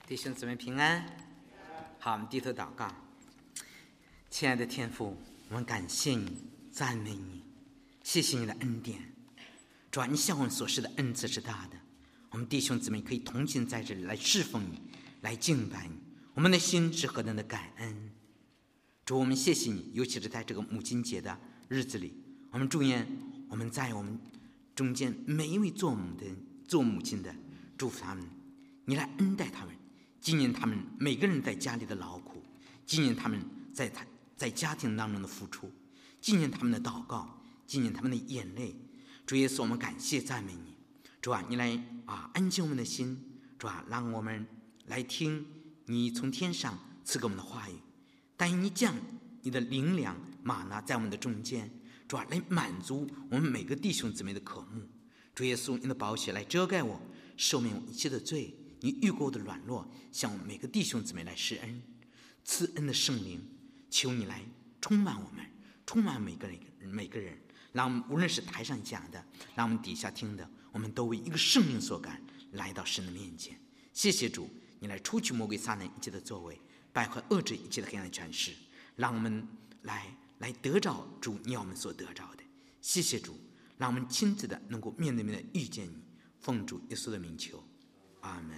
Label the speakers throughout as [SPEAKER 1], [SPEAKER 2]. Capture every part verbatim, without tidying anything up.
[SPEAKER 1] 弟兄姊妹平安。好，我们低头祷告。亲爱的天父，我们感谢你，赞美你，谢谢你的恩典。主啊，你向我们所施的恩赐是大的，我们弟兄姊妹可以同行在这里来侍奉你，来敬拜你，我们的心是何等的感恩。主，我们谢谢你，尤其是在这个母亲节的日子里，我们祝愿我们在我们中间每一位做母的做母亲的，祝福他们，你来恩待他们，纪念他们每个人在家里的劳苦，纪念他们在他在家庭当中的付出，纪念他们的祷告，纪念他们的眼泪。主耶稣，我们感谢赞美你。主啊，你来啊安静我们的心。主啊，让我们来听你从天上赐给我们的话语。但愿你降你的灵粮玛纳在我们的中间，主啊，来满足我们每个弟兄姊妹的渴慕。主耶稣，你的宝血来遮盖我，赦免我一切的罪。你遇过我的软弱，向我们每个弟兄姊妹来施恩。赐恩的圣灵，求你来充满我们，充满每个人每个人，让我们无论是台上讲的，让我们底下听的，我们都为一个圣灵所感，来到神的面前。谢谢主，你来除去魔鬼撒旦一切的作为，败坏遏制一切的黑暗权势，让我们来来得着主你要我们所得着的。谢谢主，让我们亲自的能够面对面的遇见你。奉主耶稣的名求，阿门。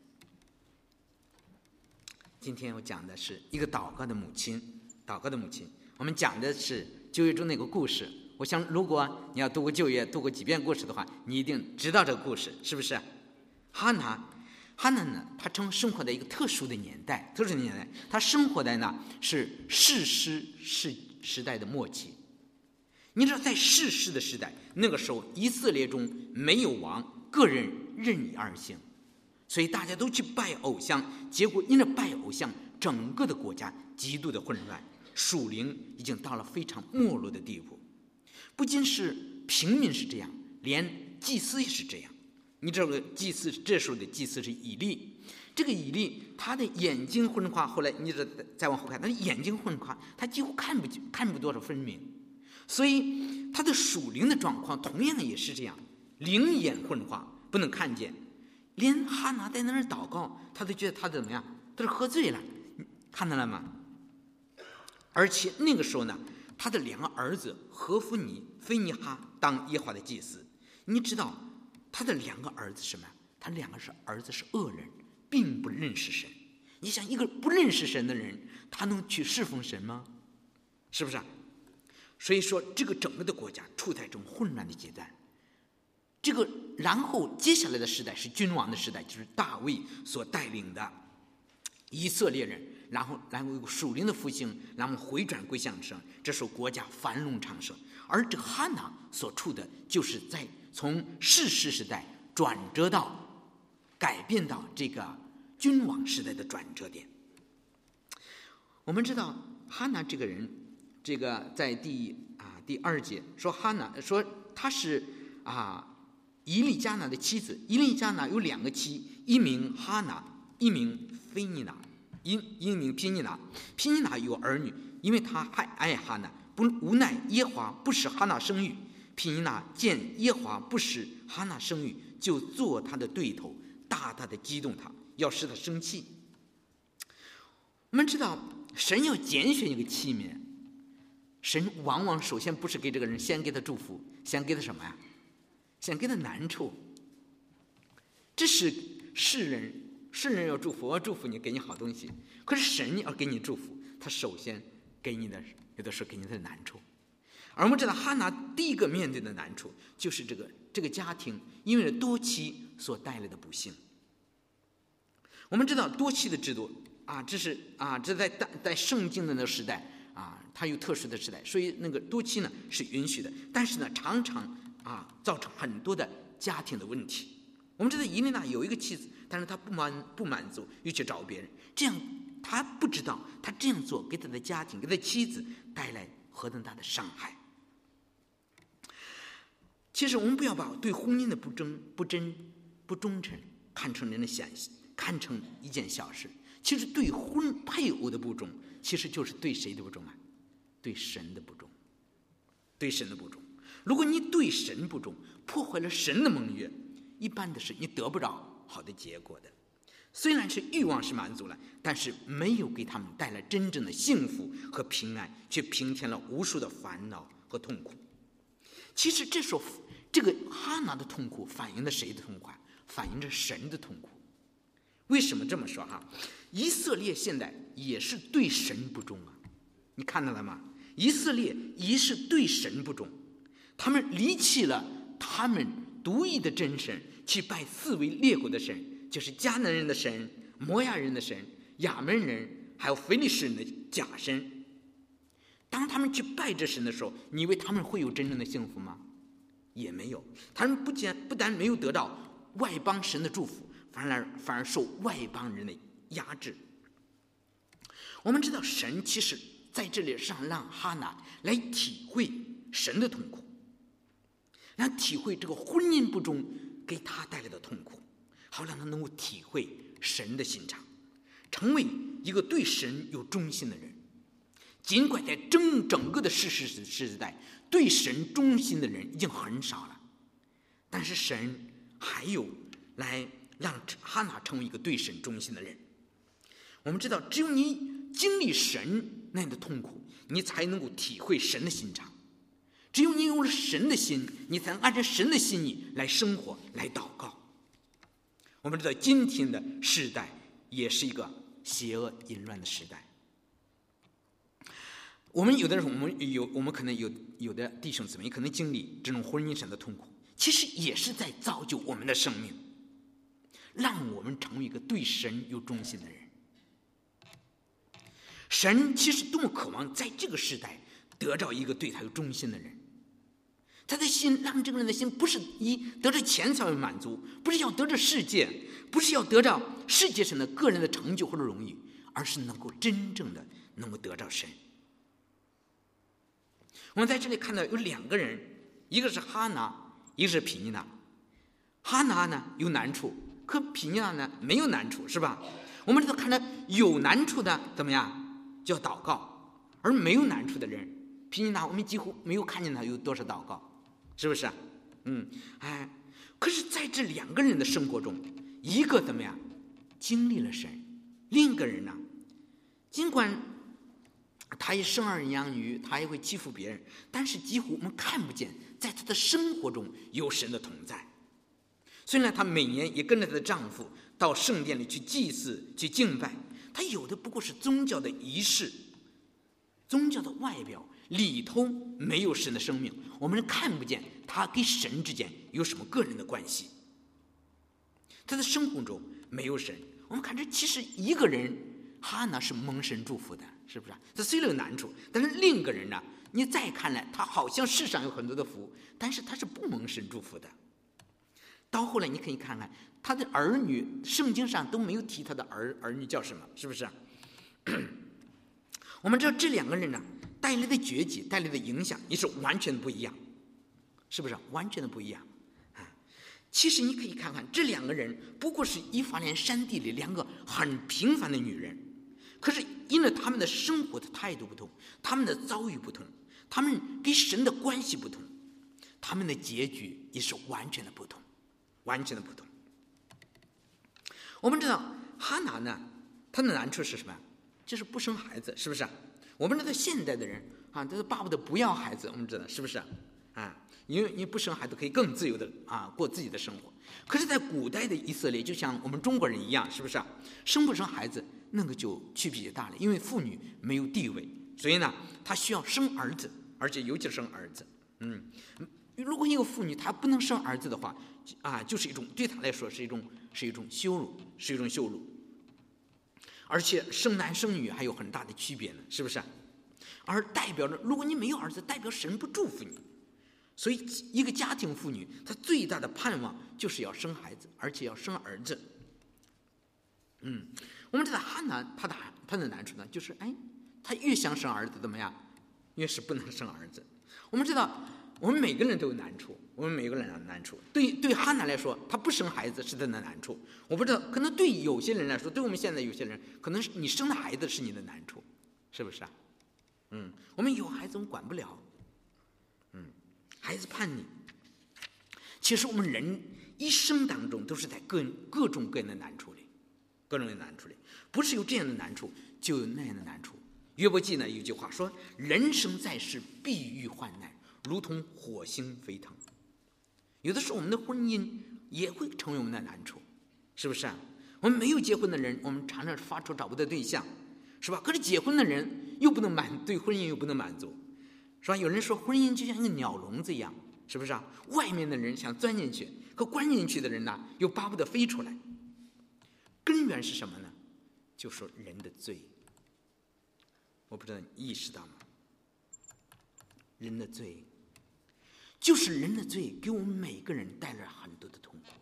[SPEAKER 1] 今天我讲的是一个祷告的母亲，祷告的母亲。我们讲的是旧约中那个故事。我想，如果你要读过旧约，读过几遍故事的话，你一定知道这个故事，是不是？哈拿，哈拿呢，他生生活在一个特殊的年代，特殊的年代，他生活在呢是士师时时代的末期。你知道，在士师的时代，那个时候以色列中没有王，个人任意而行，所以大家都去拜偶像，结果因着拜偶像，整个的国家极度的混乱，属灵已经到了非常没落的地步。不仅是平民是这样，连祭司也是这样。你知道个祭司，这时候的祭司是以利，这个以利他的眼睛昏花，后来你知道再往后看，他的眼睛昏花，他几乎看不看不多少分明，所以他的属灵的状况同样也是这样，灵眼昏花，不能看见。连哈拿在那儿祷告，他都觉得他怎么样？他是喝醉了，看到了吗？而且那个时候呢，他的两个儿子何弗尼、菲尼哈当耶和华的祭司。你知道他的两个儿子是什么？他两个是儿子是恶人，并不认识神。你想，一个不认识神的人，他能去侍奉神吗？是不是啊？所以说，这个整个的国家处在这种混乱的阶段。这个然后接下来的时代是君王的时代，就是大卫所带领的以色列人，然后然后有属灵的复兴，然后回转归向神，这时候国家繁荣昌盛。而这个哈拿所处的就是在从士师时代转折到改变到这个君王时代的转折点。我们知道哈拿这个人，这个在第啊第二节说哈拿说他是啊以利加拿的妻子。以利加拿有两个妻，一名哈拿，一名菲尼拿，一一名皮尼拿。皮尼拿有儿女，因为他还爱哈拿，不无奈耶和华不使哈拿生育。皮尼拿见耶和华不使哈拿生育，就做他的对头，大大的激动他，要使他生气。我们知道，神要拣选一个器皿，神往往首先不是给这个人先给他祝福，先给他什么呀？先给他难处。这是世人，世人要祝福，我要祝福你，给你好东西。可是神要给你祝福，他首先给你的，有的时候给你的难处。而我们知道哈拿第一个面对的难处，就是这个这个家庭因为多妻所带来的不幸。我们知道多妻的制度啊，这是啊，这在在圣经的那个时代啊，它有特殊的时代，所以那个多妻呢是允许的，但是呢，常常啊，造成很多的家庭的问题。我们知道以利娜有一个妻子，但是他不满不满足，又去找别人，这样他不知道他这样做给他的家庭、给他妻子带来何等大的伤害。其实我们不要把对婚姻的不忠、不真、不忠诚看成人的小，看成一件小事。其实对婚配偶的不忠，其实就是对谁的不忠啊？对神的不忠，对神的不忠。如果你对神不忠，破坏了神的盟约，一般的是你得不着好的结果的。 虽然是欲望是满足了，但是没有给他们带来真正的幸福和平安，却平添了无数的烦恼和痛苦。其实这时候这个哈拿的痛苦反映了谁的痛苦？反映着神的痛苦。为什么这么说哈？以色列现在也是对神不忠啊，你看到了吗？以色列也是对神不忠，他们离弃了他们独一的真神，去拜四位列国的神，就是迦南人的神、摩亚人的神、亚门人还有非利士人的假神。当他们去拜这神的时候，你以为他们会有真正的幸福吗？也没有。他们不仅不但没有得到外邦神的祝福，反而反而受外邦人的压制。我们知道神其实在这里上让哈拿来体会神的痛苦，来体会这个婚姻不忠给他带来的痛苦，好让他能够体会神的心肠，成为一个对神有忠心的人。尽管在整整个的世世时代，对神忠心的人已经很少了，但是神还有来让哈拿成为一个对神忠心的人。我们知道，只有你经历神那样的痛苦，你才能够体会神的心肠。只有你有了神的心，你才能按照神的心意来生活，来祷告。我们知道，今天的时代也是一个邪恶淫乱的时代。我们有的时候，我们有我们可能有有的弟兄姊妹可能经历这种婚姻上的痛苦，其实也是在造就我们的生命，让我们成为一个对神有忠心的人。神其实多么渴望在这个时代得到一个对他有忠心的人。他的心，让这个人的心不是以得着钱才会满足，不是要得着世界，不是要得着世界上的个人的成就或者荣誉，而是能够真正的能够得着神。我们在这里看到有两个人，一个是哈拿，一个是毗尼娜。哈拿呢有难处，可毗尼娜呢没有难处，是吧？我们知道，看到有难处的怎么样，就要祷告，而没有难处的人，毗尼娜我们几乎没有看见他有多少祷告，是不是？嗯，哎，可是在这两个人的生活中，一个怎么样经历了神，另一个人呢，尽管他也生儿养女，他也会欺负别人，但是几乎我们看不见在他的生活中有神的同在。虽然她每年也跟着她的丈夫到圣殿里去祭祀去敬拜，她有的不过是宗教的仪式，宗教的外表，里头没有神的生命，我们看不见她跟神之间有什么个人的关系。她的生活中没有神。我们看这其实一个人哈拿是蒙神祝福的，是不是？他虽然有难处，但是另一个人呢，你再看来他好像世上有很多的福，但是他是不蒙神祝福的。到后来你可以看看他的儿女，圣经上都没有提他的儿儿女叫什么，是不是？我们知道这两个人呢带来的崛起，带来的影响也是完全不一样，是不是？完全的不一样。其实你可以看看这两个人不过是以法莲山地里两个很平凡的女人，可是因为他们的生活的态度不同，他们的遭遇不同，他们跟神的关系不同，他们的结局也是完全的不同，完全的不同。我们知道哈拿呢，她的难处是什么？就是不生孩子，是不是？我们知道现代的人啊，都是巴不得不要孩子，我们知道是不是？啊，因为因为不生孩子可以更自由的啊过自己的生活。可是，在古代的以色列，就像我们中国人一样，是不是？生不生孩子那个就区别大了，因为妇女没有地位，所以呢，她需要生儿子，而且尤其生儿子。嗯，如果一个妇女她不能生儿子的话，啊，就是一种对她来说是一种是一种羞辱，是一种羞辱。而且生男生女还有很大的区别呢，是不是？而代表着，如果你没有儿子，代表神不祝福你。所以一个家庭妇女她最大的盼望就是要生孩子，而且要生儿子。嗯，我们知道哈拿她的她的难处呢，就是哎，她越想生儿子怎么样，越是不能生儿子。我们知道我们每个人都有难处，我们每个人有难处。对对哈拿来说，她不生孩子是她的难处。我不知道，可能对有些人来说，对我们现在有些人，可能是你生的孩子是你的难处，是不是啊？嗯，我们有孩子我们管不了，嗯，孩子叛逆。其实我们人一生当中都是在各各种各样的难处里， 各种的难处里，不是有这样的难处，就有那样的难处。约伯记呢有句话说：“人生在世，必遇患难，如同火星飞腾。”有的时候我们的婚姻也会成为我们的难处，是不是啊？我们没有结婚的人，我们常常发愁找不到对象，是吧？可是结婚的人又不能满对婚姻又不能满足，是吧？有人说婚姻就像一个鸟笼子一样，是不是啊？外面的人想钻进去，可钻进去的人呢又巴不得飞出来。根源是什么呢？就说人的罪。我不知道你意识到吗？人的罪，就是人的罪给我们每个人带来很多的痛苦。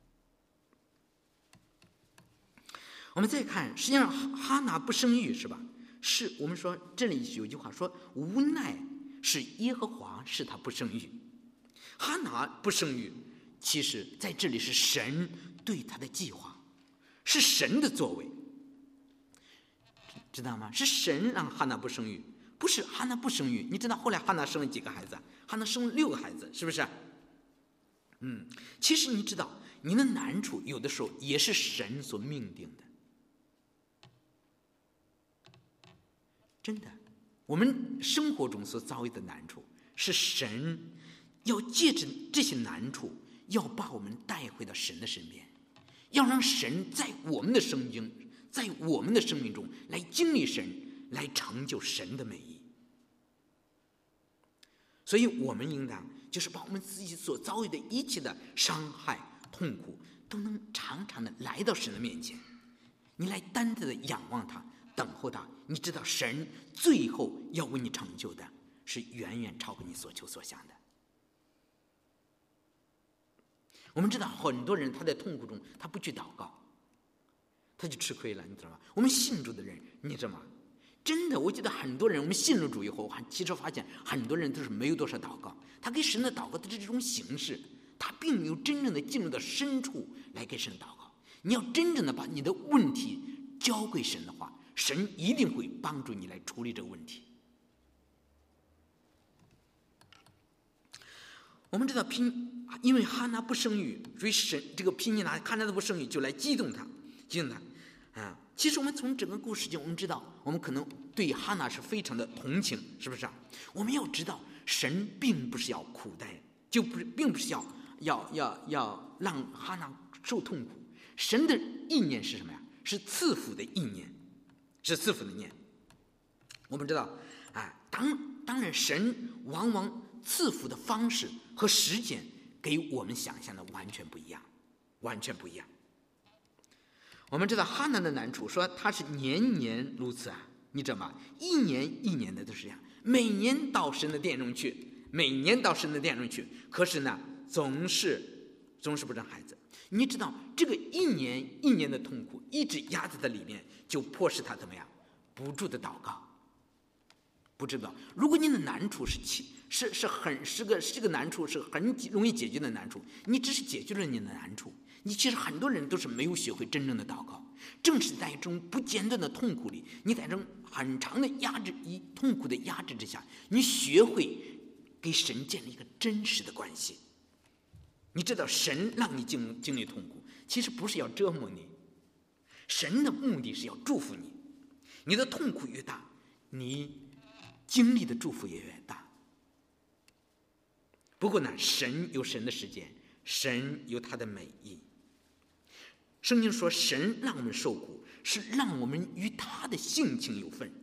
[SPEAKER 1] 我们再看，实际上哈拿不生育是吧？是我们说这里有句话说，无奈是耶和华使他不生育。哈拿不生育，其实在这里是神对他的计划，是神的作为，知道吗？是神让哈拿不生育，不是哈拿不生育。你知道后来哈拿生了几个孩子？哈拿生了六个孩子，是不是？嗯，其实你知道，你的难处有的时候也是神所命定的。真的，我们生活中所遭遇的难处，是神要借着这些难处，要把我们带回到神的身边，要让神在我们的生命，在我们的生命中来经历神，来成就神的美意。所以我们应当就是把我们自己所遭遇的一切的伤害、痛苦，都能常常的来到神的面前，你来单单的仰望他，等候他。你知道神最后要为你成就的是远远超过你所求所想的。我们知道很多人他在痛苦中他不去祷告，他就吃亏了，你知道吗？我们信主的人，你知道吗？真的，我觉得很多人我们信了主以后，其实发现很多人都是没有多少祷告，他给神的祷告的这种形式，他并没有真正的进入到深处来给神祷告。你要真正的把你的问题交给神的话，神一定会帮助你来处理这个问题。我们知道拼，因为哈拿不生育，所以神这个拼尼拿看他的不生育就来激动他，激动他啊！其实我们从整个故事中，我们知道，我们可能对哈拿是非常的同情，是不是啊？我们要知道，神并不是要苦待，就不是，并不是要要要要让哈拿受痛苦。神的意念是什么呀？是赐福的意念，是赐福的念。我们知道，啊，当当然，神往往赐福的方式和时间给我们想象的完全不一样，完全不一样。我们知道哈拿的难处，说他是年年如此啊，你知道吗？一年一年的都是这样，每年到神的殿中去，每年到神的殿中去，可是呢，总是总是不生孩子。你知道这个一年一年的痛苦一直压在他里面，就迫使他怎么样？不住的祷告，不知道。如果你的难处是是是很是个是个难处，是很容易解决的难处，你只是解决了你的难处，你其实很多人都是没有学会真正的祷告。正是在这种不间断的痛苦里，你在这种很长的压制、以痛苦的压制之下，你学会给神建立一个真实的关系。你知道神让你经经历痛苦，其实不是要折磨你，神的目的是要祝福你。你的痛苦越大，你经历的祝福也越大。不过呢，神有神的时间，神有他的美意。圣经说，神让我们受苦，是让我们与他的性情有份。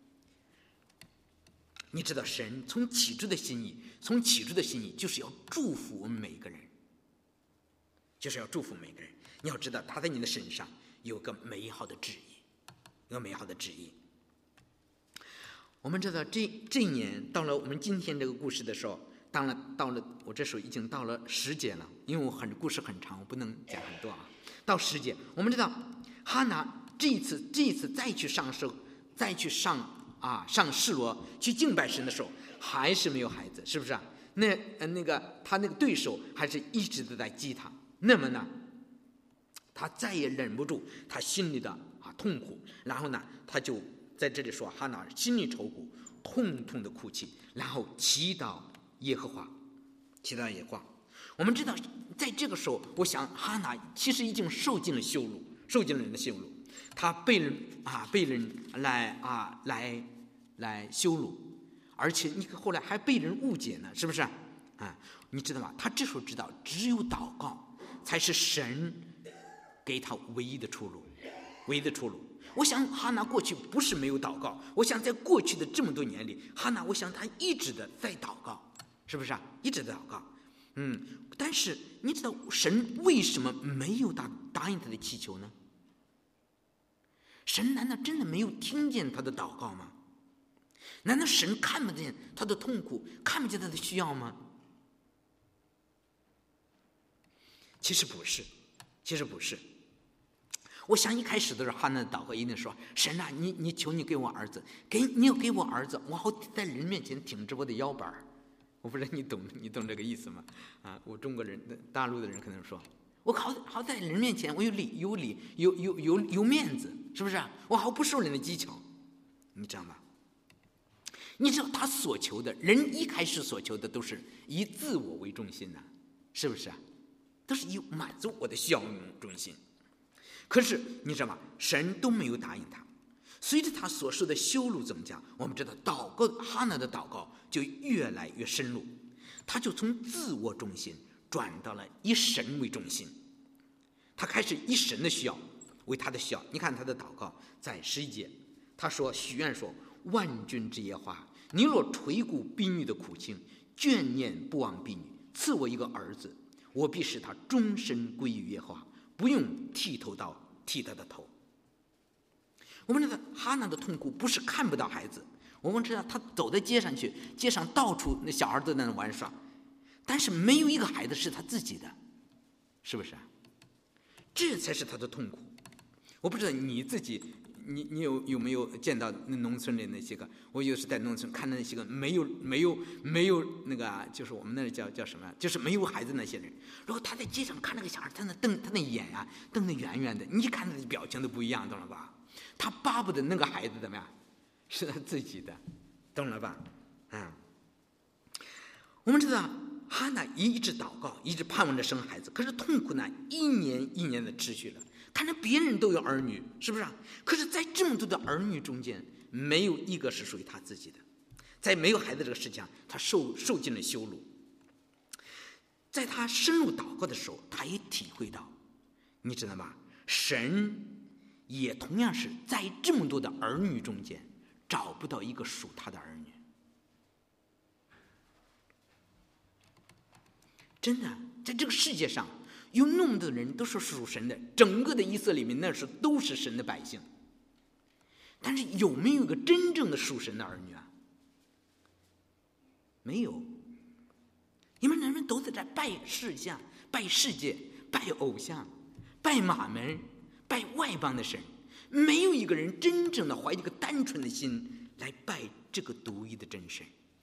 [SPEAKER 1] 你知道，神从起初的心意，从起初的心意就是要祝福我们每一个人，就是要祝福每个人。你要知道，他在你的身上有个美好的旨意，有个美好的旨意。我们知道这这一年到了我们今天这个故事的时候，当然到了我这时候已经到了十节了，因为我很故事很长，我不能讲很多啊。到十节，我们知道哈拿这一次这一次再去上受，再去上啊上示罗去敬拜神的时候，还是没有孩子，是不是啊？那呃那个他那个对手还是一直都在激他。那么呢，他再也忍不住他心里的啊痛苦，然后呢，他就在这里说，哈拿心里愁苦，痛痛的哭泣，然后祈祷耶和华，祈祷耶和华。我们知道，在这个时候，我想哈拿其实已经受尽了羞辱， 受尽了人的羞辱，他被人啊被人来啊来来羞辱，而且你后来还被人误解呢，是不是啊？你知道吗？他这时候知道，只有祷告才是神给他唯一的出路，唯一的出路。我想哈拿过去不是没有祷告，我想在过去的这么多年里，哈拿我想他一直的在祷告，是不是啊？一直在祷告。嗯，但是你知道神为什么没有答答应他的祈求呢？神难道真的没有听见他的祷告吗？难道神看不见他的痛苦，看不见他的需要吗？其实不是，其实不是。我想一开始的时候，哈拿的祷告一定说：“神啊，你你求你给我儿子，给你要给我儿子，我好在人面前挺直我的腰板。”我不知道你懂你懂这个意思吗？啊，我中国人、大陆的人可能说：“我好好在人面前，我有理有理有有有有面子，是不是啊？我好不受人的讥诮。”你知道吗？你知道他所求的，人一开始所求的都是以自我为中心的，是不是啊？都是以满足我的需要为中心。可是你知道吗？神都没有答应他。随着他所受的羞辱怎么讲？我们知道祷告哈拿的祷告就越来越深入，他就从自我中心转到了以神为中心。他开始以神的需要为他的需要。你看他的祷告在十一节，他说许愿说：“万军之耶和华，你若垂顾婢女的苦情，眷念不忘婢女，赐我一个儿子，我必使他终身归于耶和华，不用剃头刀剃他的头。”我们知道哈拿的痛苦不是看不到孩子，我们知道他走在街上去，街上到处那小孩都在那玩耍，但是没有一个孩子是他自己的，是不是啊？这才是他的痛苦。我不知道你自己，你你有有没有见到那农村里那些个？我有时在农村看到那些个没有没有没有那个、啊，就是我们那叫叫什么？就是没有孩子那些人。然后他在街上看那个小孩，他那瞪他那眼啊瞪得圆圆的，你一看他的表情都不一样，懂了吧？他巴不得那个孩子怎么样，是他自己的，懂了吧？嗯，我们知道哈拿一直祷告，一直盼望着生孩子，可是痛苦呢一年一年的持续了。看着别人都有儿女，是不是啊？可是在这么多的儿女中间，没有一个是属于他自己的。在没有孩子这个事情上，他受受尽了羞辱。在他深入祷告的时候，他也体会到，你知道吗？神也同样是在这么多的儿女中间找不到一个属他的儿女。真的，在这个世界上有那么多人都是属神的，整个的以色列里面那时候都是神的百姓，但是有没有一个真正的属神的儿女啊？没有。因为人们都在这拜世象、拜世界、拜偶像、拜马门、拜外邦的神，没有一个人真正的怀着一个单纯的心来拜这个独一的真神。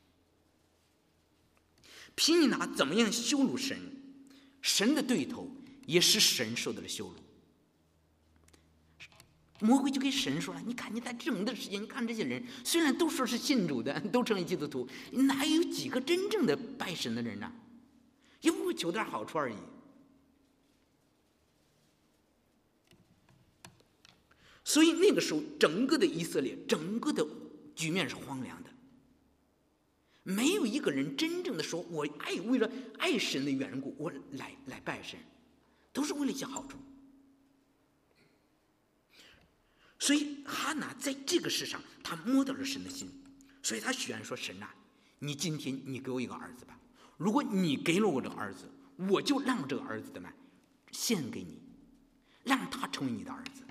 [SPEAKER 1] 皮尼拿怎么样羞辱神，神的对头也使神受到了羞辱。魔鬼就给神说了：“你看你在这么的时间，你看这些人虽然都说是信主的，都成为基督徒，哪有几个真正的拜神的人呢？也不过求点好处而已。”所以那个时候，整个的以色列，整个的局面是荒凉的，没有一个人真正的说：“我爱为了爱神的缘故，我来来拜神，都是为了一些好处。”所以哈拿在这个世上，他摸到了神的心，所以他许愿说：“神啊，你今天你给我一个儿子吧。如果你给了我这个儿子，我就让这个儿子的嘛献给你，让他成为你的儿子。”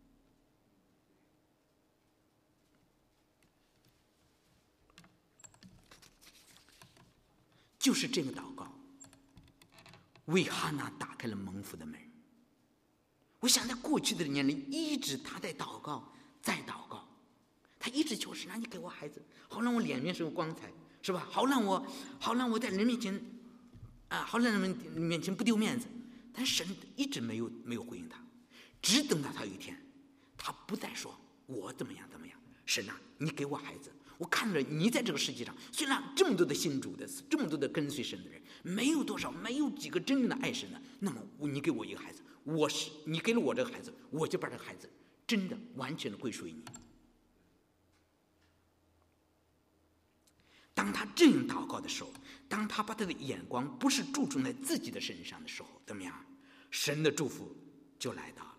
[SPEAKER 1] 就是这个祷告，为哈拿打开了蒙福的门。我想在过去的年里，一直他在祷告，在祷告，他一直求神让你给我孩子，好让我脸面上有光彩，是吧？好让我，好让我在人面前，啊，好让人们面前不丢面子。但神一直没有没有回应他，只等到他有一天，他不再说我怎么样怎么样，神啊，你给我孩子。我看着你在这个世界上，虽然这么多的信主的，这么多的跟随神的人，没有多少，没有几个真正的爱神的。那么你给我一个孩子， 我是你给了我这个孩子，我就把这个孩子真的完全的归属于你。当他这样祷告的时候，当他把他的眼光不是注重在自己的身上的时候，怎么样？神的祝福就来到了。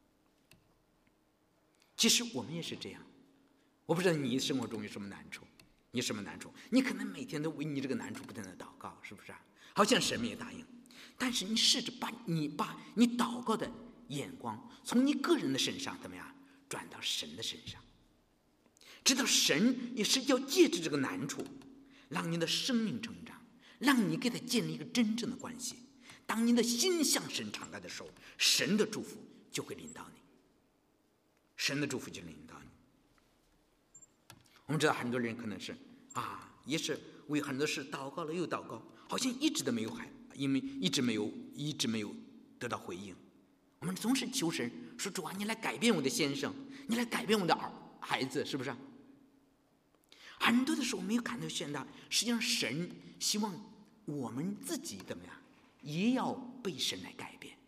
[SPEAKER 1] 其实我们也是这样，我不知道你生活中有什么难处，你什么难处？你可能每天都为你这个难处不断的祷告，是不是啊？好像神也答应，但是你试着把你把你祷告的眼光从你个人的身上怎么样转到神的身上，知道神也是要借着这个难处让你的生命成长，让你给他建立一个真正的关系。当你的心向神敞开的时候，神的祝福就会临到你，神的祝福就临到你。我们知道很多人可能是啊，也是为很多事祷告了又祷告，好像一直都没有孩，因为一直没有一直没有得到回应。我们总是求神说，主啊，你来改变我的先生，你来改变我的儿孩子，是不是？很多的时候没有看到现在，实际上神希望我们自己怎么样，也要被神来改变。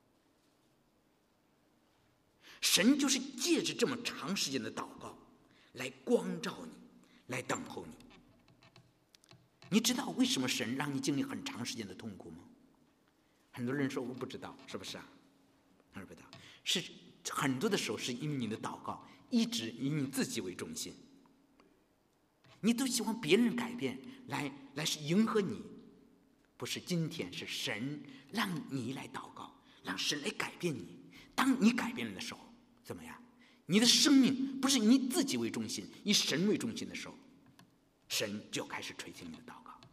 [SPEAKER 1] 神就是借着这么长时间的祷告来光照你，来等候你。你知道为什么神让你经历很长时间的痛苦吗？很多人说我不知道，是不是啊？不知道，是很多的时候是因为你的祷告一直以你自己为中心，你都希望别人改变，来来是迎合你，不是。今天是神让你来祷告，让神来改变你。当你改变了的时候，怎么样？你的生命不是你自己为中心，以神为中心的时候，神就开始垂听你的祷告。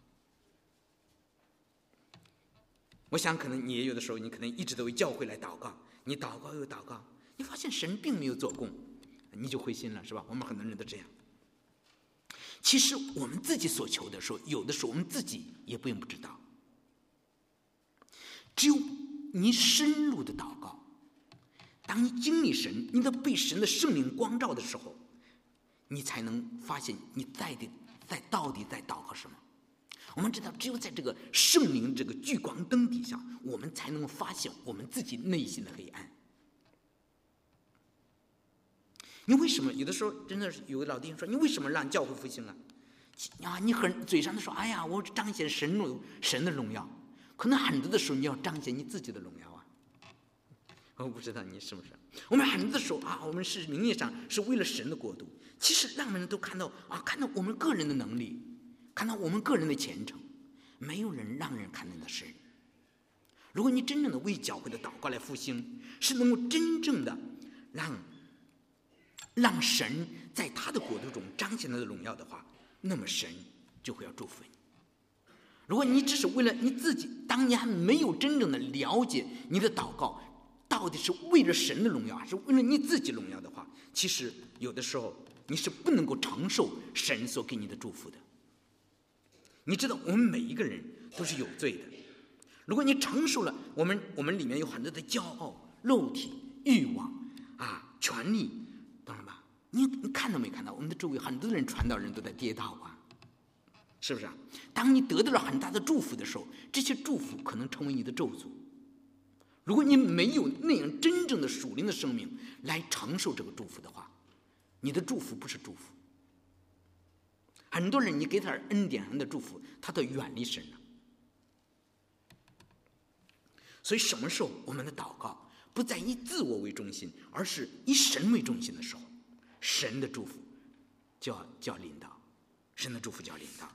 [SPEAKER 1] 我想可能你也有的时候，你可能一直都为教会来祷告，你祷告又祷告，你发现神并没有做工，你就灰心了，是吧？我们很多人都这样。其实我们自己所求的时候，有的时候我们自己也并不知道。只有你深入的祷告，当你经历神，你的被神的圣灵光照的时候，你才能发现你在的在到底在祷告什么。我们知道，只有在这个圣灵这个聚光灯底下，我们才能发现我们自己内心的黑暗。你为什么有的时候真的是有的老弟兄说，你为什么让教会复兴啊？啊，你很嘴上的说，哎呀，我彰显神荣神的荣耀，可能很多的时候你要彰显你自己的荣耀啊。我不知道你是不是？我们很多的时候啊，我们是名义上是为了神的国度，其实让人都看到啊，看到我们个人的能力，看到我们个人的虔诚，没有人让人看到的神。如果你真正的为教会的祷告来复兴，是能够真正的让让神在他的国度中彰显他的荣耀的话，那么神就会要祝福你。如果你只是为了你自己，当你还没有真正的了解你的祷告到底是为了神的荣耀还是为了你自己荣耀的话，其实有的时候你是不能够承受神所给你的祝福的。你知道我们每一个人都是有罪的，如果你承受了我们我们里面有很多的骄傲、肉体、欲望啊、权利，懂了吧？你你看到没看到我们的周围很多人传道人都在跌倒啊，是不是啊？当你得到了很大的祝福的时候，这些祝福可能成为你的咒诅。如果你没有那样真正的属灵的生命来承受这个祝福的话，你的祝福不是祝福。很多人你给他恩典上的祝福，他都远离神了。所以什么时候我们的祷告不再以自我为中心，而是以神为中心的时候，神的祝福就要就要临到，神的祝福就要临到。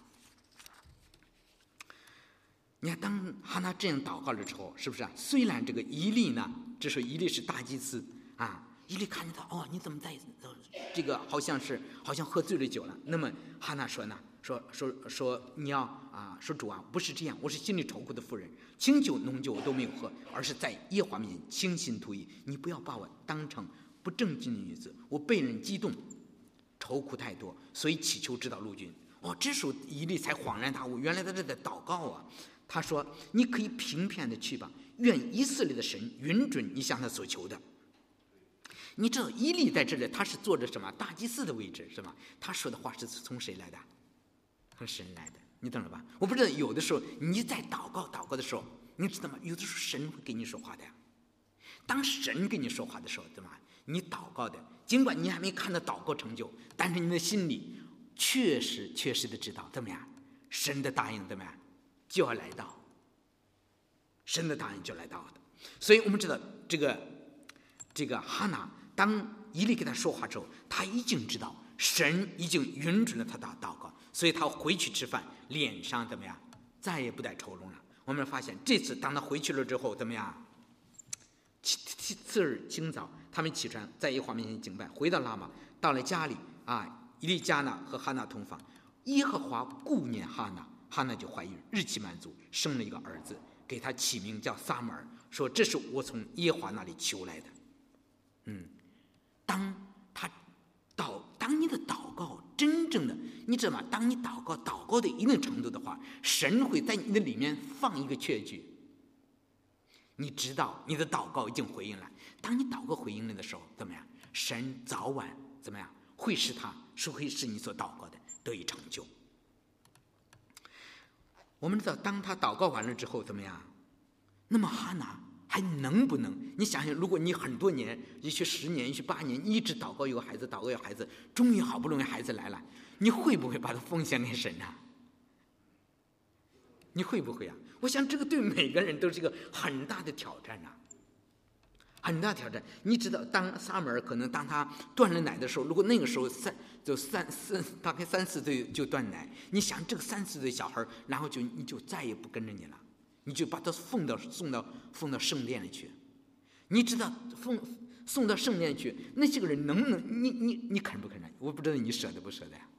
[SPEAKER 1] 你看，当哈拿这样祷告了之后，是不是啊？虽然这个以利呢，这时候以利是大祭司啊，以利看见他，哦，你怎么在这个好像是好像喝醉了酒了？那么哈拿说呢，说说说你要啊，说主啊，不是这样，我是心里愁苦的妇人，清酒浓酒我都没有喝，而是在耶和华面前倾心吐意。你不要把我当成不正经的女子，我被人激动，愁苦太多，所以祈求指导陆军。哦，这时候以利才恍然大悟，原来他是在祷告啊。他说：“你可以平平安的去吧，愿以色列的神允准你向他所求的。”你知道以利在这里，他是坐着什么大祭司的位置，是吧？他说的话是从谁来的？从神来的，你懂了吧？我不知道有的时候你在祷告祷告的时候，你知道吗？有的时候神会给你说话的呀。 当神跟你说话的时候，怎么你祷告的，尽管你还没看到祷告成就，但是你的心里确实确实的知道怎么样，神的答应怎么样就要来到，神的答应就来到的。所以我们知道这个这个哈拿，当以利跟他说话之后，他已经知道神已经允准了他的祷告，所以他回去吃饭，脸上怎么样再也不带愁容了。我们发现这次当他回去了之后怎么样，次日清早他们起床，在耶和华面前敬拜，回到拉玛，到了家里啊，以利加拿和哈拿同房，耶和华顾念哈拿，哈拿就怀孕，日期满足，生了一个儿子，给他起名叫撒母耳，说这是我从耶和华那里求来的。嗯，当他祷，当你的祷告真正的，你知道吗？当你祷告祷告的一定程度的话，神会在你的里面放一个确据，你知道你的祷告已经回应了。当你祷告回应了的时候，怎么样？神早晚怎么样会使他是会使你所祷告的得以成就。我们知道，当他祷告完了之后怎么样？那么哈拿还能不能？你想想，如果你很多年，也许十年，也许八年，一直祷告有孩子，祷告有孩子，终于好不容易孩子来了，你会不会把它奉献给神啊？你会不会啊？我想这个对每个人都是一个很大的挑战啊，很大挑战。你知道，当撒母耳可能当他断了奶的时候，如果那个时候三就三四大概三四岁就断奶，你想这个三四岁小孩，然后就你就再也不跟着你了。你就把他奉到送到奉到圣殿里去，你知道奉送到圣殿去，那些个人能不能？你你你肯不肯认？我不知道你舍得不舍得呀？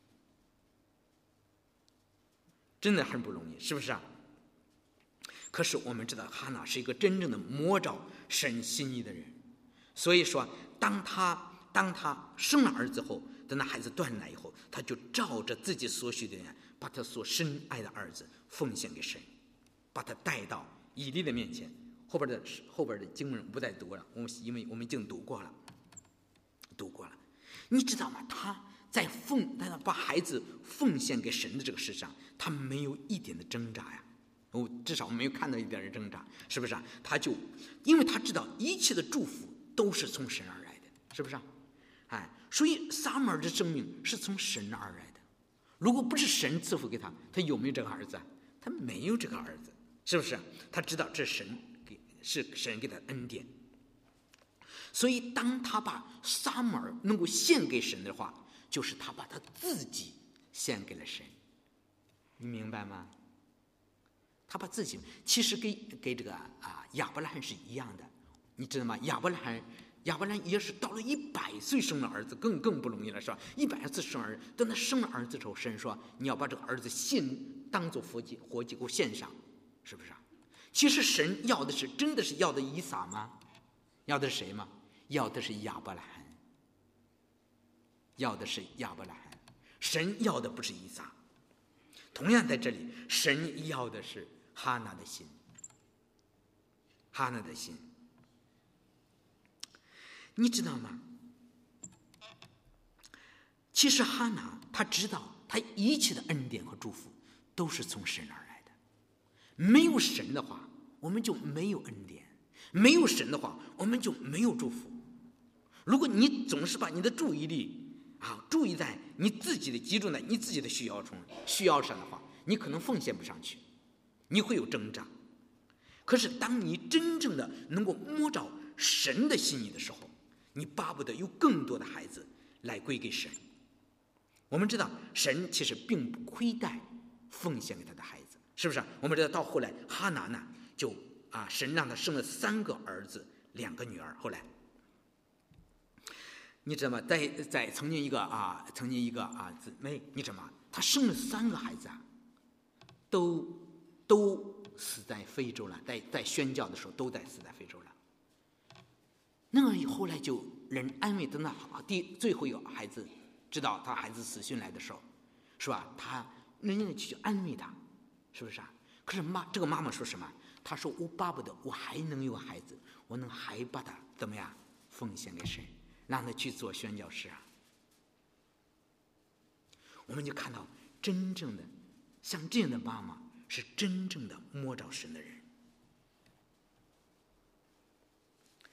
[SPEAKER 1] 真的很不容易，是不是啊？可是我们知道哈拿是一个真正的摸着神心意的人，所以说当他当他生了儿子后，等那孩子断奶以后，他就照着自己所需的人，把他所深爱的儿子奉献给神。把他带到以利的面前，后边的后边的经文不再读了，我们因为我们已经读过了，读过了。你知道吗？他在奉，他把孩子奉献给神的这个事上，他没有一点的挣扎呀，我至少没有看到一点的挣扎，是不是啊？他就因为他知道一切的祝福都是从神而来的，是不是啊？哎，所以撒母耳的生命是从神而来的。如果不是神赐福给他，他有没有这个儿子？他没有这个儿子。是不是？他知道这是神给是神给他恩典，所以当他把撒母耳能够献给神的话，就是他把他自己献给了神。你明白吗？他把自己其实给给这个啊亚伯拉罕是一样的，你知道吗？亚伯拉罕亚伯拉罕也是到了一百岁生了儿子，更更不容易了，是吧？一百岁生儿子，等他生了儿子之后，神说你要把这个儿子献当做活祭，活祭给我献上。是不是啊？其实神要的是真的是要的以撒吗？要的是谁吗？要的是亚伯拉罕，要的是亚伯拉罕。神要的不是以撒。同样在这里，神要的是哈拿的心，哈拿的心。你知道吗？其实哈拿他知道，他一切的恩典和祝福都是从神而来。没有神的话，我们就没有恩典；没有神的话，我们就没有祝福。如果你总是把你的注意力啊注意在你自己的集中在你自己的需要中需要上的话，你可能奉献不上去，你会有挣扎。可是当你真正的能够摸着神的心意的时候，你巴不得有更多的孩子来归给神。我们知道神其实并不亏待奉献给他的孩子，是不是？我们知道到后来哈拿呢就啊神让他生了三个儿子两个女儿。后来你知道吗？在在曾经一个啊曾经一个啊姊妹，你知道吗？她生了三个孩子啊，都都死在非洲了，在在宣教的时候都在死在非洲了。那个后来就人安慰，等到第最后一个孩子知道他孩子死讯来的时候，是吧？他人家去安慰他，是不是啊？可是妈这个妈妈说什么？她说我巴不得我还能有孩子，我能还把他怎么样奉献给神，让他去做宣教士啊。我们就看到真正的像这样的妈妈是真正的摸着神的人。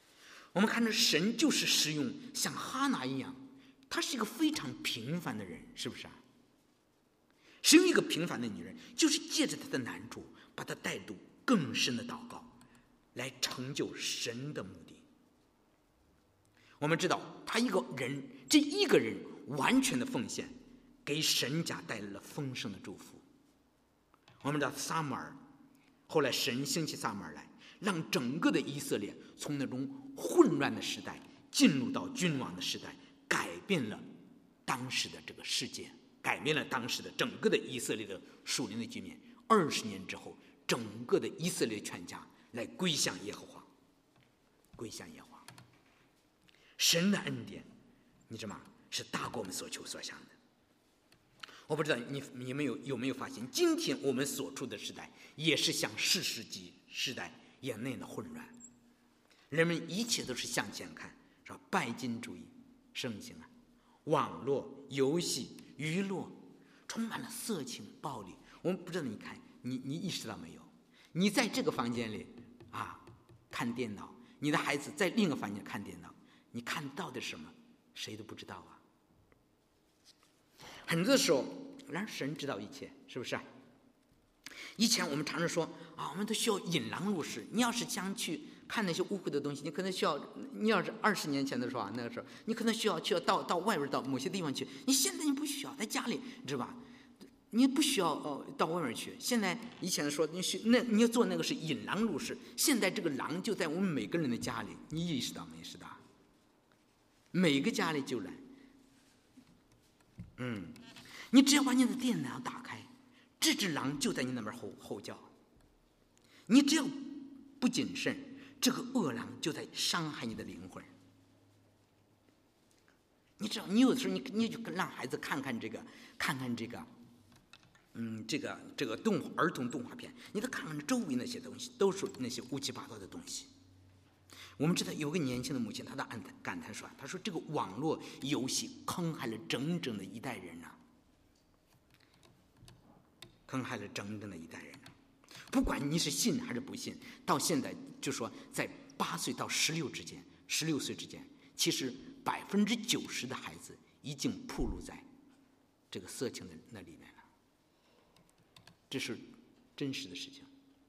[SPEAKER 1] 我们看到神就是使用像哈拿一样，她是一个非常平凡的人，是不是啊？使用一个平凡的女人，就是借着她的难处，把她带入更深的祷告，来成就神的目的。我们知道，她一个人，这一个人完全的奉献，给神家带来了丰盛的祝福。我们知道撒母耳，后来神兴起撒母耳来，让整个的以色列从那种混乱的时代进入到君王的时代，改变了当时的这个世界，改变了当时的整个的以色列的属灵的局面。二十年之后，整个的以色列全家来归向耶和华，归向耶和华。神的恩典，你知道吗？是大过我们所求所想的。我不知道你你们有有没有发现，今天我们所处的时代也是像士世纪时代一样那样的混乱，人们一切都是向前看，是吧？拜金主义盛行啊，网络游戏娱乐充满了色情暴力。我们不知道你看你你意识到没有？你在这个房间里啊看电脑，你的孩子在另一个房间看电脑，你看到的是什么？谁都不知道啊。很多时候，让神知道一切，是不是？以前我们常常说啊，我们都需要引狼入室。你要是想去看那些污秽的东西，你可能需要，你要是二十年前的时候啊，那个时候你可能需要去到到外边到某些地方去。你现在你不需要，在家里，你知道吧？你不需要哦到外面去。现在以前说你需那你要做那个是引狼入室，现在这个狼就在我们每个人的家里，你意识到没？意识到？每个家里就来。嗯，你只要把你的电脑打开，这只狼就在你那边吼吼叫。你只要不谨慎，这个恶狼就在伤害你的灵魂。你知道，你有的时候你你就让孩子看看这个，看看这个，嗯，这个这个动儿童动画片，你都看看周围那些东西，都是那些乌七八糟的东西。我们知道有个年轻的母亲，她的感叹说：“她说这个网络游戏坑害了整整的一代人呐、啊，坑害了整整的一代人、啊。不管你是信还是不信，到现在就说在八岁到十六之间，十六岁之间，其实百分之九十的孩子已经暴露在这个色情的那里面了，这是真实的事情。”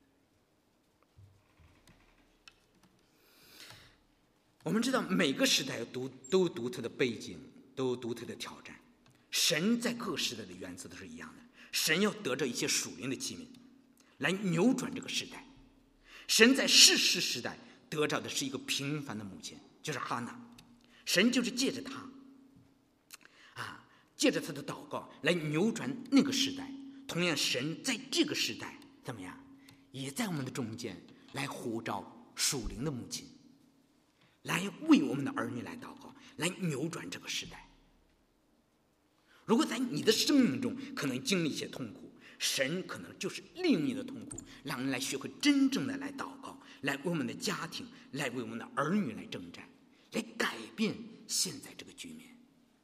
[SPEAKER 1] 我们知道每个时代都都有独特的背景，都有独特的挑战。神在各时代的原则都是一样的，神要得着一些属灵的器皿来扭转这个时代。神在士师时代得着的是一个平凡的母亲，就是哈拿。神就是借着她啊，借着她的祷告来扭转那个时代。同样，神在这个时代怎么样，也在我们的中间来呼召属灵的母亲，来为我们的儿女来祷告，来扭转这个时代。如果在你的生命中可能经历一些痛苦，神可能就是利用你的痛苦，让人来学会真正的来祷告，来为我们的家庭，来为我们的儿女来征战，来改变现在这个局面。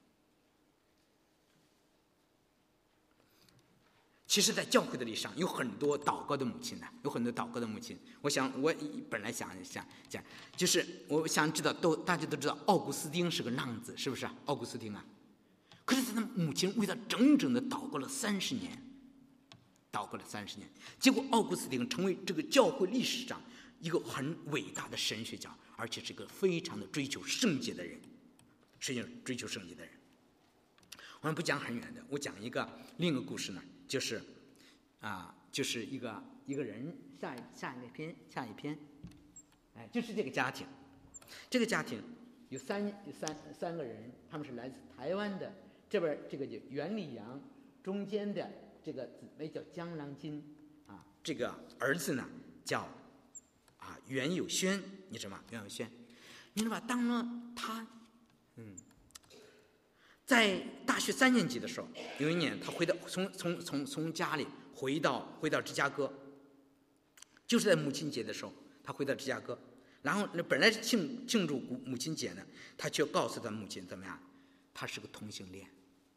[SPEAKER 1] 其实在教会的历史上有很多祷告的母亲呢，有很多祷告的母亲。我想我本来想想讲，就是我想知道，都大家都知道奥古斯丁是个浪子，是不是啊？奥古斯丁啊，可是他的母亲为他整整的祷告了三十年，祷告了三十年，结果奥古斯丁成为这个教会历史上一个很伟大的神学家，而且是一个非常的追求圣洁的人，是一个追求圣洁的人。我们不讲很远的，我讲一个另一个故事呢。就是啊，就是一个一个人下下一篇下一篇，哎，就是这个家庭，这个家庭有三有三三个人，他们是来自台湾的，这边这个叫袁立阳，中间的这个姊妹叫江郎金啊，这个儿子呢叫啊袁有轩，你知道吗？袁有轩，你知道吧？当了他，嗯。在大学三年级的时候，有一年他回到从从从从家里回到回到芝加哥，就是在母亲节的时候，他回到芝加哥，然后本来是庆庆祝母亲节呢，他却告诉他母亲怎么样，他是个同性恋，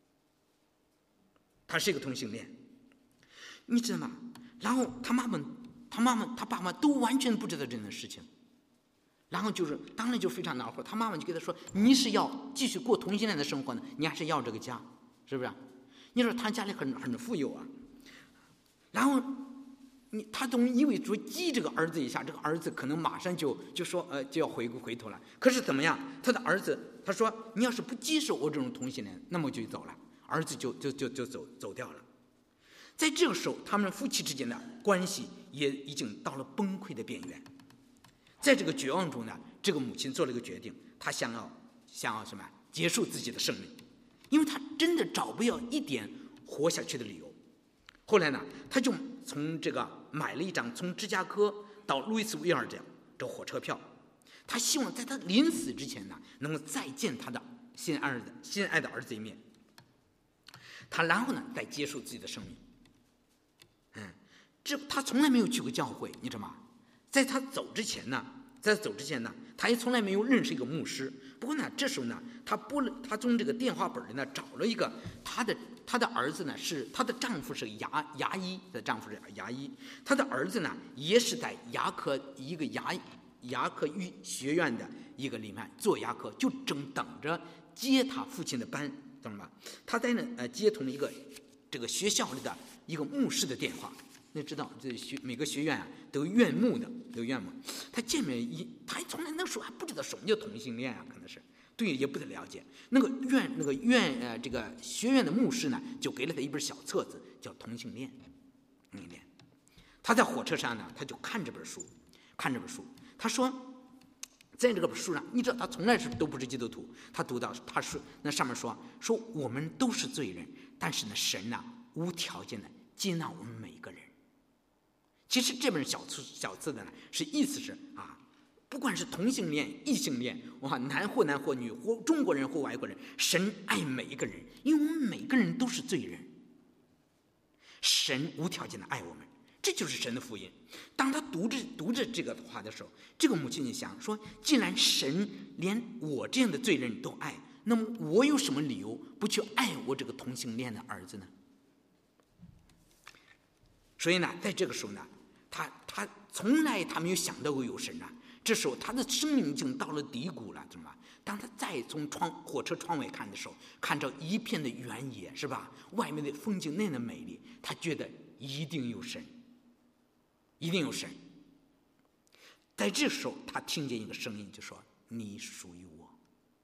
[SPEAKER 1] 他是一个同性恋，你知道吗？然后他妈妈他妈妈他爸妈都完全不知道这件事情， 然后就是当然就非常恼火，他妈妈就跟他说，你是要继续过同性恋的生活呢，你还是要这个家，是不是？你说他家里很很富有啊，然后你他总以为说激这个儿子一下，这个儿子可能马上就就说呃就要回回头了。可是怎么样？他的儿子他说，你要是不接受我这种同性恋，那么我就走了。儿子就就就就走走掉了。在这个时候，他们夫妻之间的关系也已经到了崩溃的边缘。在这个绝望中呢，这个母亲做了一个决定，她想要想要什么？结束自己的生命，因为她真的找不到一点活下去的理由。后来呢，她就从这个买了一张从芝加哥到路易斯维尔这样这火车票，她希望在她临死之前呢，能够再见她的心爱的心爱的儿子一面。她然后呢，再结束自己的生命。嗯，这她从来没有去过教会，你知道吗？在她走之前呢，在走之前呢，她也从来没有认识一个牧师。不过呢，这时候呢，她拨了，她从这个电话本里呢找了一个她的她的儿子呢是她的丈夫是牙牙医的丈夫是牙医，她的儿子呢也是在牙科一个牙牙科医学院的一个里面做牙科，就正等着接他父亲的班，懂了吗？他在那呃接通了一个这个学校里的一个牧师的电话。你知道这学每个学院啊都有院牧的，有院牧。他见面一，他从来那时候还不知道什么叫同性恋啊，可能是对也不太了解。那个院那个院呃这个学院的牧师呢，就给了他一本小册子，叫《同性恋》。同性恋。他在火车上呢，他就看这本书，看这本书。他说，在这个书上，你知道他从来是都不是基督徒。他读到他说那上面说说我们都是罪人，但是呢，神呢无条件的接纳我们每一个人。其实这本小册小册子呢，是意思是啊，不管是同性恋、异性恋，哇，男或男或女，或中国人或外国人，神爱每一个人，因为我们每个人都是罪人，神无条件的爱我们，这就是神的福音。当他读着读着这个话的时候，这个母亲就想说，既然神连我这样的罪人都爱，那么我有什么理由不去爱我这个同性恋的儿子呢？所以呢，在这个时候呢，他他从来他没有想到过有神啊。这时候他的生命已经到了低谷了，怎么办？当他再从窗火车窗外看的时候，看着一片的原野，是吧？外面的风景那样的美丽，他觉得一定有神，一定有神。在这时候，他听见一个声音，就说：“你属于我。”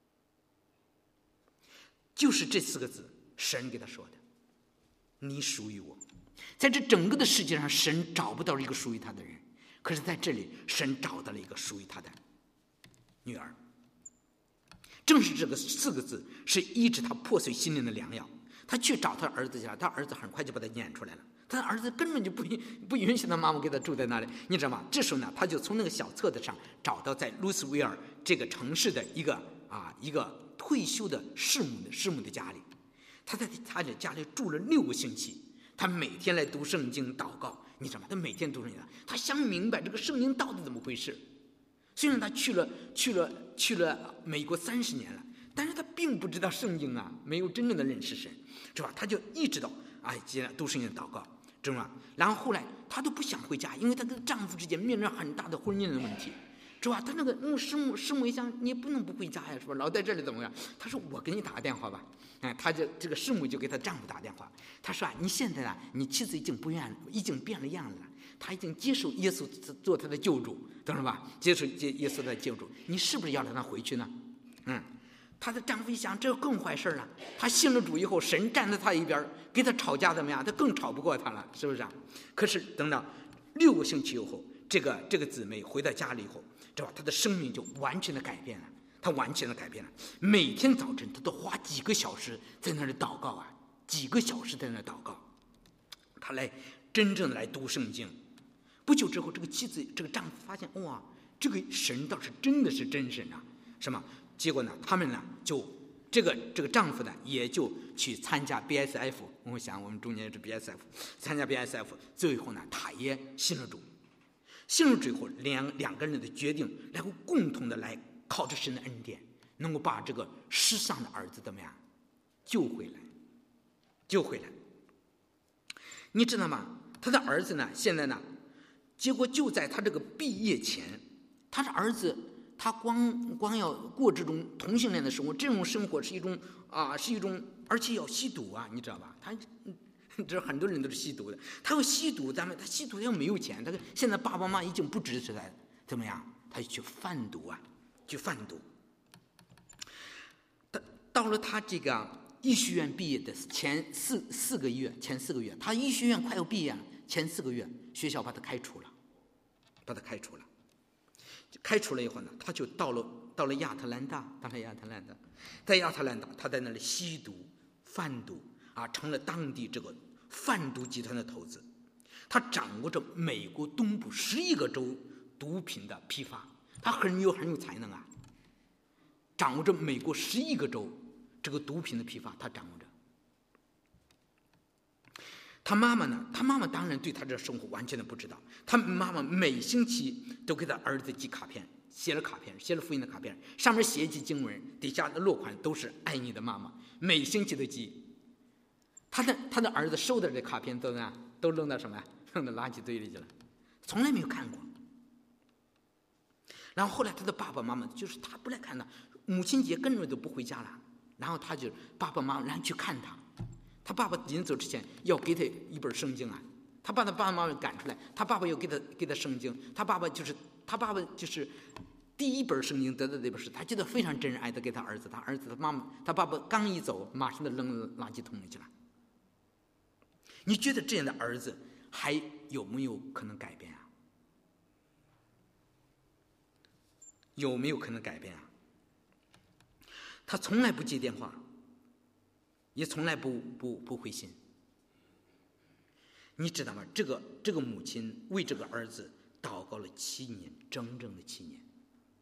[SPEAKER 1] 就是这四个字，神给他说的：“你属于我。”在这整个的世界上，神找不到一个属于他的人，可是在这里，神找到了一个属于他的女儿。正是这个四个字是医治他破碎心灵的良药。他去找他儿子去了，他儿子很快就把他撵出来了。他的儿子根本就不不允许他妈妈给他住在那里，你知道吗？这时候呢，他就从那个小册子上找到在路斯维尔这个城市的一个啊一个退休的师母的师母的家里。他在他的家里住了六个星期。他每天来读圣经祷告，你知道吗？他每天读圣经，他想明白这个圣经到底怎么回事。虽然他去了去了去了美国三十年了，但是他并不知道圣经啊，没有真正的认识神，是吧？他就一直到啊，接着读圣经祷告，知道吗？然后后来他都不想回家，因为他跟丈夫之间面临很大的婚姻的问题，是吧？他那个嗯师母师母一想，你不能不回家呀，是吧？老在这里怎么样？他说我给你打个电话吧。哎，他就这个师母就给他丈夫打电话，他说啊，你现在啊，你妻子已经不愿，已经变了样子了，他已经接受耶稣做他的救主，懂了吧？接受接耶稣的救主，你是不是要让他回去呢？嗯，她的丈夫一想，这更坏事了。他信了主以后，神站在他一边，跟他吵架怎么样？他更吵不过他了，是不是啊？可是等到六个星期以后，这个这个姊妹回到家里以后，知道吧？她的生命就完全的改变了。他完全的改变了，每天早晨他都花几个小时在那里祷告啊，几个小时在那里祷告，他来真正的来读圣经。不久之后，这个妻子这个丈夫发现，哇，这个神倒是真的是真神啊，是吗？结果呢，他们呢就这个这个丈夫呢也就去参加 B S F， 我想我们中间是 B S F， 参加 B S F， 最后呢他也信了主，信了主以后，两两个人的决定然后共同的来。靠着神的恩典，能够把这个失丧的儿子怎么样救回来？救回来。你知道吗？他的儿子呢，现在呢，结果就在他这个毕业前，他的儿子他光光要过这种同性恋的生活，这种生活是一种啊，是一种，而且要吸毒啊，你知道吧？他这很多人都是吸毒的，他要吸毒，咱们他吸毒要没有钱，他现在爸爸妈妈已经不支持他，怎么样？他就去贩毒啊，去贩毒。到到了他这个医学院毕业的前四四个月，前四个月，他医学院快要毕业了，前四个月，学校把他开除了，把他开除了。开除了以后呢，他就到了到了亚特兰大，到了亚特兰大，在亚特兰大，他在那里吸毒、贩毒啊，成了当地这个贩毒集团的头子。他掌握着美国东部十一个州毒品的批发，他很有很有才能啊，掌握着美国十一个州这个毒品的批发，他掌握着。他妈妈呢？他妈妈当然对他这生活完全的不知道。他妈妈每星期都给他儿子寄卡片，写了卡片，写了福音的卡片，上面写几经文，底下的落款都是“爱你的妈妈”，每星期都寄。他的他的儿子收到这卡片都呢，都扔到什么呀？扔到垃圾堆里去了，从来没有看过。然后后来他的爸爸妈妈就是他不来看他，母亲节根本都不回家了。然后他就爸爸妈妈让去看他，他爸爸临走之前要给他一本圣经啊，他把他爸爸妈妈赶出来，他爸爸要给他给他圣经，他爸爸就是他爸爸就是第一本圣经得到这本书，他觉得非常珍爱的给他儿子，他儿子他妈妈他爸爸刚一走，马上就扔垃圾桶里去了。你觉得这样的儿子还有没有可能改变啊？有没有可能改变啊？他从来不接电话，也从来不不不回信。你知道吗？这个这个母亲为这个儿子祷告了七年，整整的七年。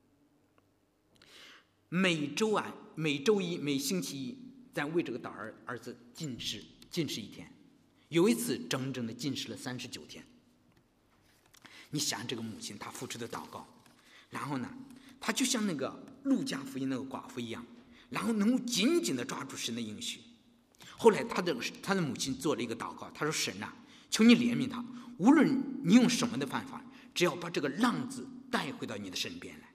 [SPEAKER 1] 每周啊，每周一、每星期一，在为这个大儿儿子禁食，禁食一天。有一次，整整的禁食了三十九天。你想这个母亲她付出的祷告，然后呢，她就像那个路加福音那个寡妇一样，然后能够紧紧的抓住神的应许。后来他的他的母亲做了一个祷告，他说：“神啊，求你怜悯他，无论你用什么的办法，只要把这个浪子带回到你的身边来。”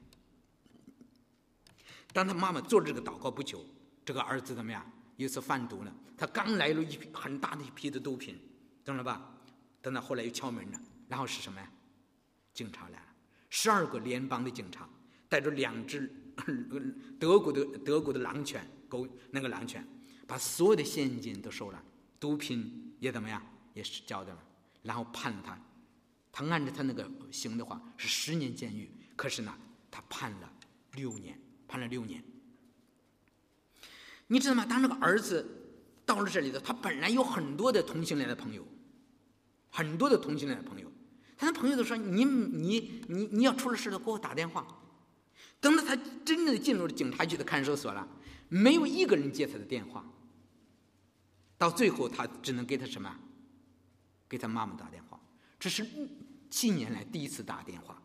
[SPEAKER 1] 当他妈妈做了这个祷告不久，这个儿子怎么样？有一次贩毒了，他刚来了一批很大的一批的毒品，懂了吧？等到后来又敲门了，然后是什么呀？警察来了，十二个联邦的警察带着两只德国的德国的狼犬狗，那个狼犬把所有的现金都收了，毒品也怎么样？也是交的了，然后判了他。他按照他那个刑的话是十年监狱，可是呢，他判了六年，判了六年。你知道吗？当那个儿子到了这里的，他本来有很多的同性恋的朋友，很多的同性恋的朋友，他的朋友都说：“你你你你要出了事了，给我打电话。”等到他真正进入了警察局的看守所了，没有一个人接他的电话。到最后，他只能给他什么？给他妈妈打电话。这是七年来第一次打电话。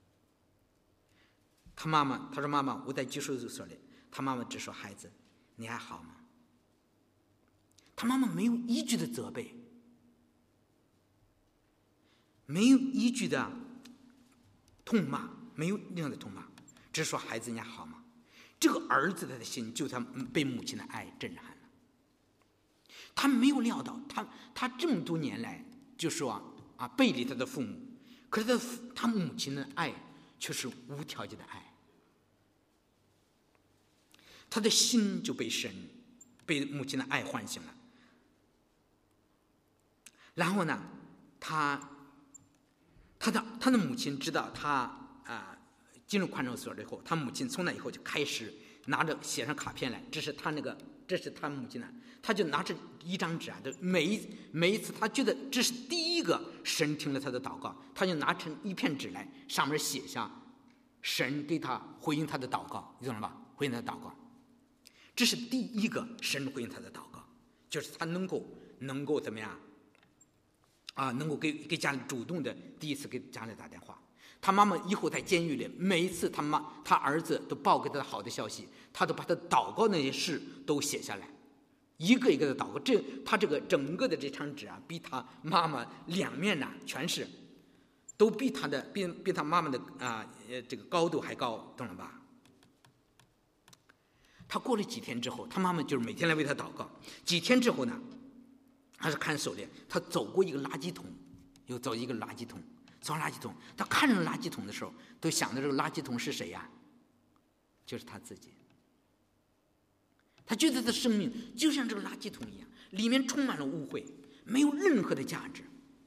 [SPEAKER 1] 他妈妈他说：“妈妈，我在拘留所里。”他妈妈只说：“孩子，你还好吗？”他妈妈没有一句的责备，没有一句的痛骂，没有任何的痛骂，只说：“孩子，你还好吗？”这个儿子的心就他被母亲的爱震撼了。他没有料到，他他这么多年来就说啊背离他的父母，可是他他母亲的爱却是无条件的爱。他的心就被神被母亲的爱唤醒了。然后呢，他他的他的母亲知道他啊、呃、进入看守所以后，他母亲从那以后就开始拿着写上卡片来，这是他那个这是他母亲的，他就拿着一张纸啊，每一每一次他觉得这是第一个神听了他的祷告，他就拿成一片纸来，上面写下神给他回应他的祷告，你懂了吧？回应他的祷告，这是第一个神回应他的祷告，就是他能够能够怎么样啊？能够给给家里主动的第一次给家里打电话。他妈妈以后在监狱里，每一次他妈他儿子都报给他好的消息，他都把他祷告那些事都写下来，一个一个的祷告。这他这个整个的这张纸啊，比他妈妈两面呐、啊、全是都比他的比比他妈妈的啊呃这个高度还高，懂了吧？他过了几天之后，他妈妈就是每天来为他祷告。几天之后呢，他是看手链，他走过一个垃圾桶，又走一个垃圾桶，走垃圾桶，他看着垃圾桶的时候，都想着这个垃圾桶是谁呀？就是他自己。他觉得他的生命就像这个垃圾桶一样，里面充满了污秽，没有任何的价值。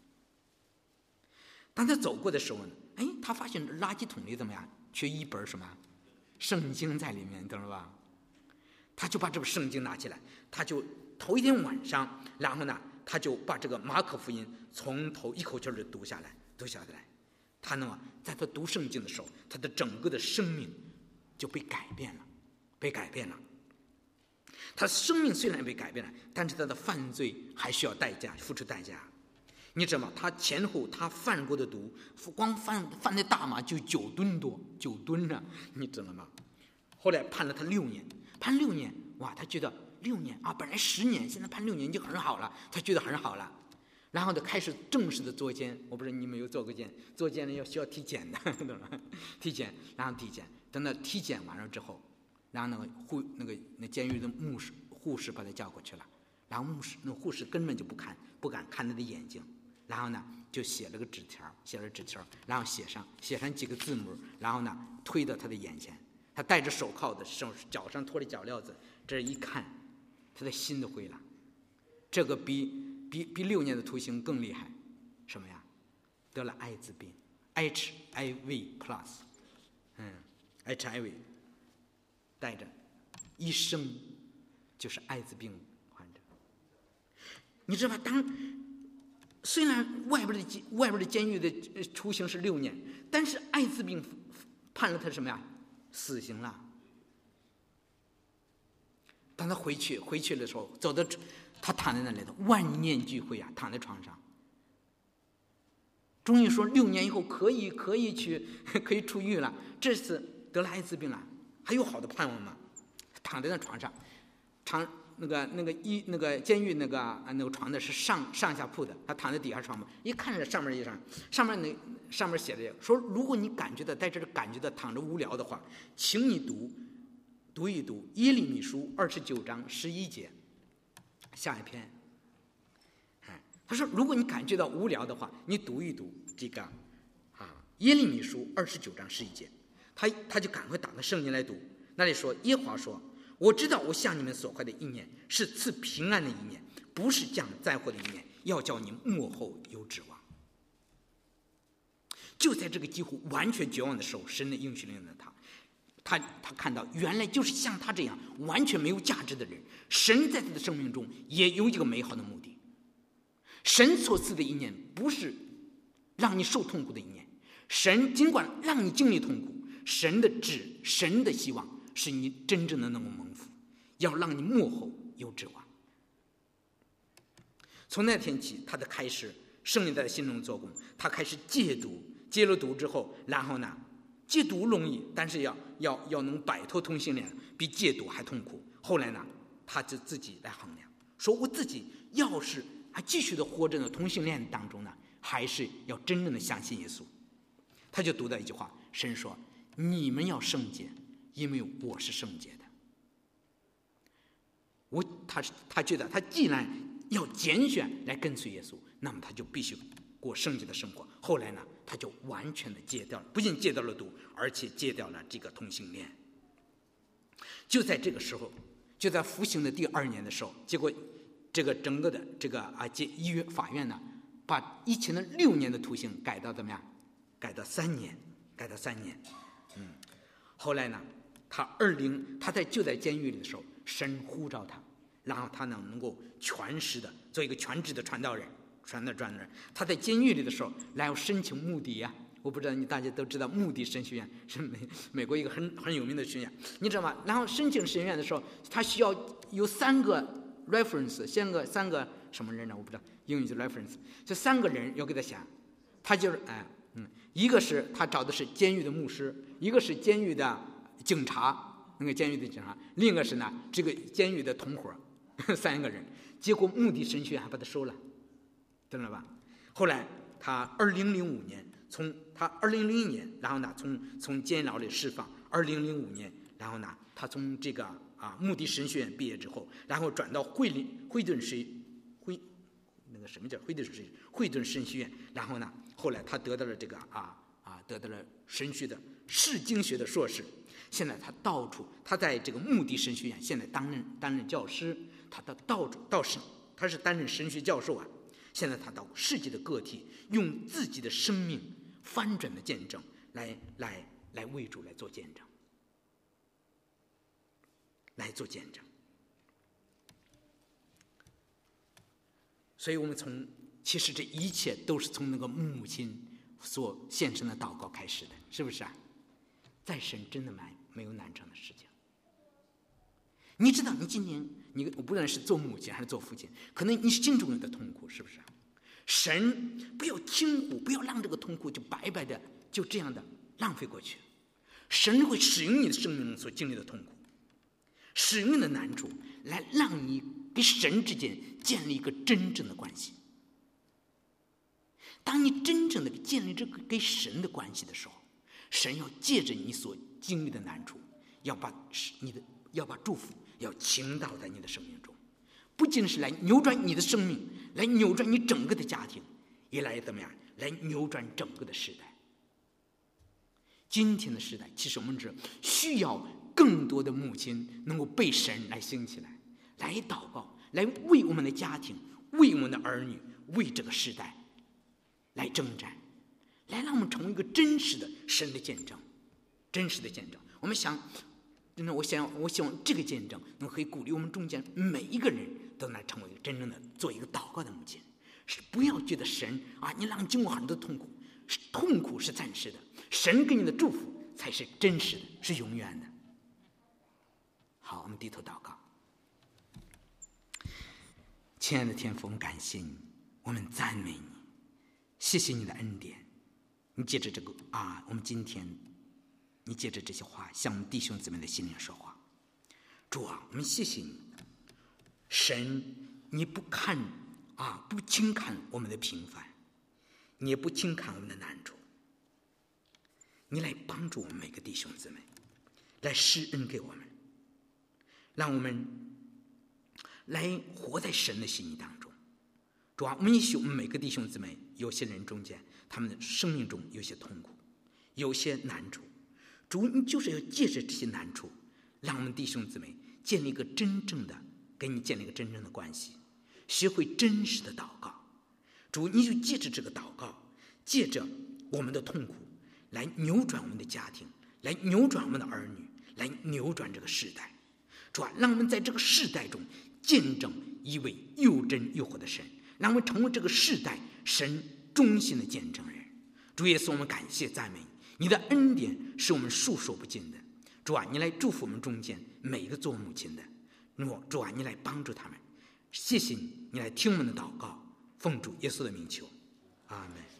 [SPEAKER 1] 当他走过的时候呢，哎，他发现垃圾桶里怎么样？缺一本什么圣经在里面，懂了吧？他就把这本圣经拿起来，他就头一天晚上，然后呢，他就把这个马可福音从头一口气的读下来，读下来。他呢，在他读圣经的时候，他的整个的生命就被改变了，被改变了。他生命虽然被改变了，但是他的犯罪还需要代价，付出代价。你知道吗？他前后他犯过的毒，光犯犯的大麻就九吨多，九吨啊！你知道吗？后来判了他六年，判六年，哇，他觉得六年啊，本来十年，现在判六年就很好了，他觉得很好了。然后就开始正式的做监，我不知道你们有做过监，做监呢要需要体检的，懂吗？体检，然后体检，等到体检完了之后，然后那个护那个那监狱的牧师护士把他叫过去了，然后牧师那护士根本就不看，不敢看他的眼睛，然后呢就写了个纸条，写了纸条，然后写上写上几个字母，然后呢推到他的眼前，他戴着手铐的手脚上拖着脚镣子，这一看，他的心都灰了，这个比比比六年的徒刑更厉害，什么呀？得了艾滋病 ，H I V plus， 嗯 ，H I V。带着一生就是艾滋病患者，你知道吧？当虽然外边的外边的监狱的徒刑是六年，但是艾滋病判了他什么呀？死刑了。当他回去回去的时候，走到他躺在那里头，万念俱灰啊，躺在床上。终于说六年以后可以可以去可以出狱了，这次得了艾滋病了。还有好的盼望吗？躺在那床上，床那个那个一那个监狱那个那个床的是上上下铺的，他躺在底下床嘛，一看着上面一上上面那上面写着说，如果你感觉到在这里感觉到躺着无聊的话，请你读读一读耶利米书二十九章十一节，下一篇。哎，他说，如果你感觉到无聊的话，你读一读这个啊耶利米书二十九章十一节。他他就赶快打开圣经来读，那里说耶和华说，我知道我向你们所怀的意念是赐平安的意念，不是降灾祸的意念，要叫你幕后有指望。就在这个几乎完全绝望的时候，神的应许领了他，他他看到原来就是像他这样完全没有价值的人，神在他的生命中也有一个美好的目的。神所赐的意念不是让你受痛苦的意念，神尽管让你经历痛苦，神的旨，神的希望是你真正的能够蒙福，要让你幕后有指望。从那天起，他的开始，圣灵在他心中做工，他开始戒毒，戒了毒之后，然后呢，戒毒容易，但是要要要能摆脱同性恋，比戒毒还痛苦。后来呢，他就自己来衡量，说我自己要是还继续的活着呢，同性恋当中呢，还是要真正的相信耶稣。他就读到一句话，神说，你们要圣洁，因为我是圣洁的。我他他觉得他既然要拣选来跟随耶稣，那么他就必须过圣洁的生活。后来呢，他就完全的戒掉了，不仅戒掉了毒，而且戒掉了这个同性恋。就在这个时候，就在服刑的第二年的时候，结果这个整个的这个啊医院法院呢，把以前的六年的徒刑改到怎么样？改到三年，改到三年。嗯，后来呢，他二零他在就在监狱里的时候，神呼召他，然后他能能够全时的做一个全职的传道人，传道传道人。他在监狱里的时候，然后申请穆迪呀、啊，我不知道你大家都知道，穆迪神学院是美美国一个很很有名的学院，你知道吗？然后申请神学院的时候，他需要有三个 reference， 三个三个什么人呢？我不知道，英语就 reference， 这三个人要给他写，他就是哎。嗯，一个是他找的是监狱的牧师，一个是监狱的警察，那个监狱的警察，另一个是呢这个监狱的同伙，三个人。结果穆迪神学院还把他收了，懂了吧？后来他二零零五年从他二零零一年，然后呢，从从监牢里释放，二零零五年，然后呢，他从这个啊穆迪神学院毕业之后，然后转到惠灵惠顿神惠那个什么叫惠顿神惠顿神学院，然后呢，后来他得到了这个啊啊得到了神学的释经学的硕士。现在他到处，他在这个穆迪神学院现在担任担任教师，他到到处到是他是担任神学教授啊。现在他到世界的个体，用自己的生命翻转的见证来来来为主来做见证，来做见证。所以我们从其实这一切都是从那个母亲所献身的祷告开始的，是不是啊？在神真的没没有难成的事情。你知道，你今年你不论是做母亲还是做父亲，可能你心中有的痛苦，是不是？神不要轻忽，不要让这个痛苦就白白的就这样的浪费过去。神会使用你的生命中所经历的痛苦，使用你的难处，来让你跟神之间建立一个真正的关系。当你真正的建立这个跟神的关系的时候，神要借着你所经历的难处，要把你的要把祝福要倾倒在你的生命中，不仅是来扭转你的生命，来扭转你整个的家庭，也来怎么样？来扭转整个的时代。今天的时代，其实我们是需要更多的母亲能够被神来兴起来，来祷告，来为我们的家庭，为我们的儿女，为这个时代来征战，来让我们成为一个真实的神的见证，真实的见证。我们想，真的，我想，我希望这个见证能可以鼓励我们中间每一个人都能成为一个真正的做一个祷告的母亲。是不要觉得神啊，你让经过很多痛苦，痛苦是暂时的，神给你的祝福才是真实的，是永远的。好，我们低头祷告。亲爱的天父，我们感谢你，我们赞美你，谢谢你的恩典。你借着这个啊，我们今天你借着这些话向我们弟兄姊妹的心灵说话。主啊，我们谢谢你，神，你不看啊，不轻看我们的平凡，你也不轻看我们的难处，你来帮助我们每个弟兄姊妹，来施恩给我们，让我们来活在神的心意当中。主啊，我们也许我们每个弟兄姊妹，有些人中间他们的生命中有些痛苦，有些难处，主，你就是要借着这些难处，让我们弟兄姊妹建立一个真正的跟你建立一个真正的关系，学会真实的祷告。主，你就借着这个祷告，借着我们的痛苦来扭转我们的家庭，来扭转我们的儿女，来扭转这个世代。主啊，让我们在这个世代中见证一位又真又活的神，让我们成为这个世代神忠心的见证人。主耶稣，我们感谢赞美你，你的恩典是我们述说不尽的。主啊，你来祝福我们中间每一个做母亲的，主啊，你来帮助他们。谢谢你，你来听我们的祷告，奉主耶稣的名求，阿们。